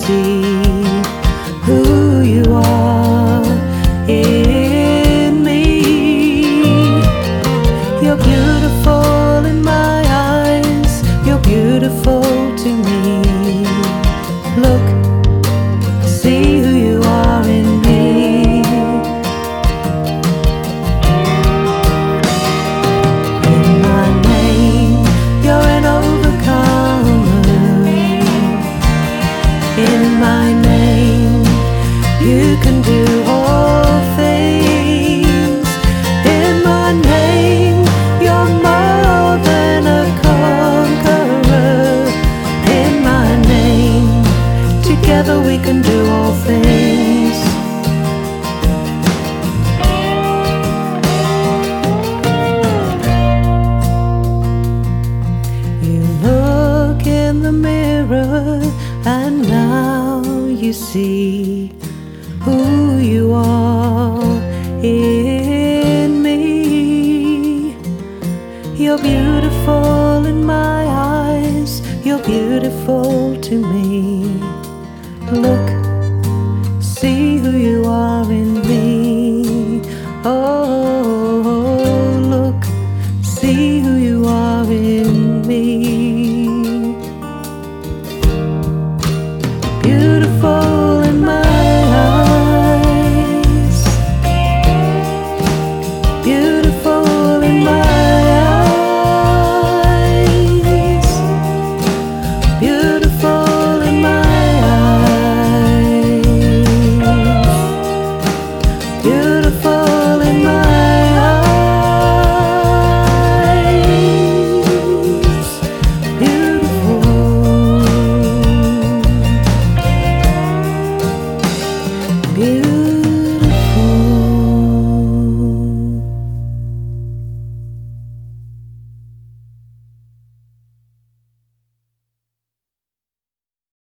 see who you are in me. You're beautiful in my eyes, you're beautiful to me. Look, see who you are in me. In my name, you're an overcomer. In my name, you can do all things. In my name, you're more than a conqueror. In my name, together we can do all things. You look in the mirror and now you see who you are in me. You're beautiful in my eyes, you're beautiful to me. Look, see who you are in me. Oh, look, see who you are in me. Beautiful.